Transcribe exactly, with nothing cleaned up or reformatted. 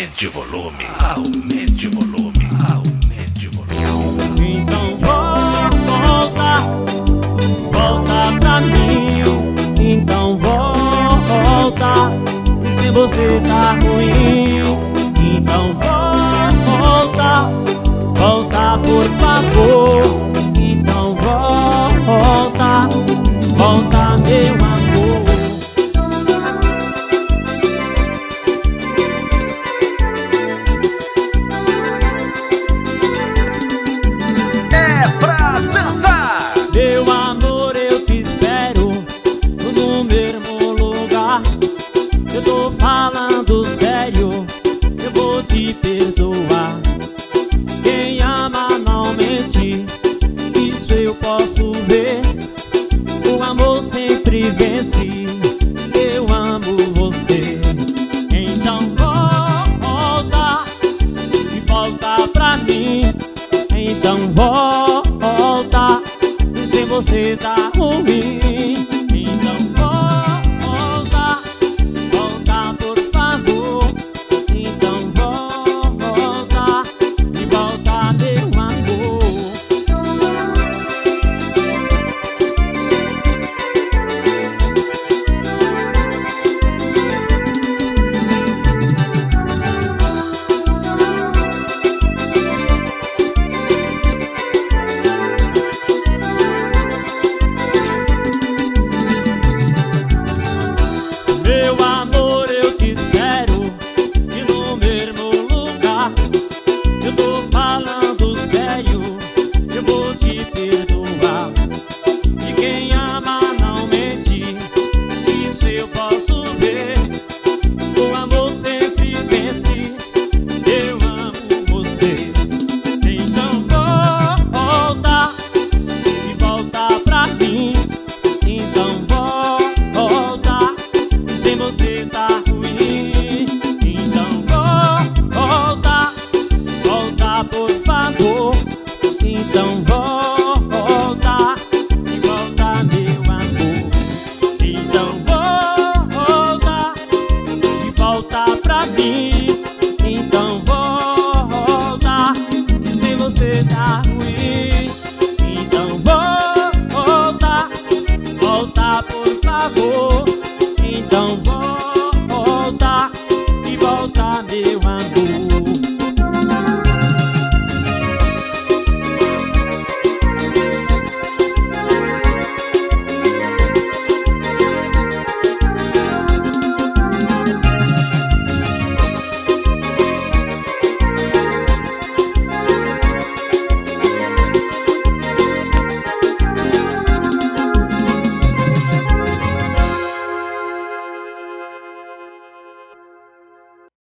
Aumente o volume, aumente o volume, aumente o volume. Então volta, volta pra mim. Então volta, se você tá ruim. Então volta, volta por favor. Então volta, volta meu amor. Meu amor, eu te espero no mesmo lugar. Eu tô falando sério, eu vou te perdoar. Quem ama não mente, isso eu posso ver. O amor sempre vence, eu amo você. Então volta, e volta pra mim. Então volta, se você tá ruim. Então volta, volta por favor. Então volta, e volta meu amor. Meu amor, eu te espero e no mesmo lugar. Eu tô falando sério, eu vou te perdoar. E quem ama não mente, isso eu posso ver. O amor sempre vence, eu amo você. Então volta, e volta pra mim. Então volta, se você tá ruim. Então volta, volta por favor. Então volta, e volta meu amor. Então volta, e volta pra mim.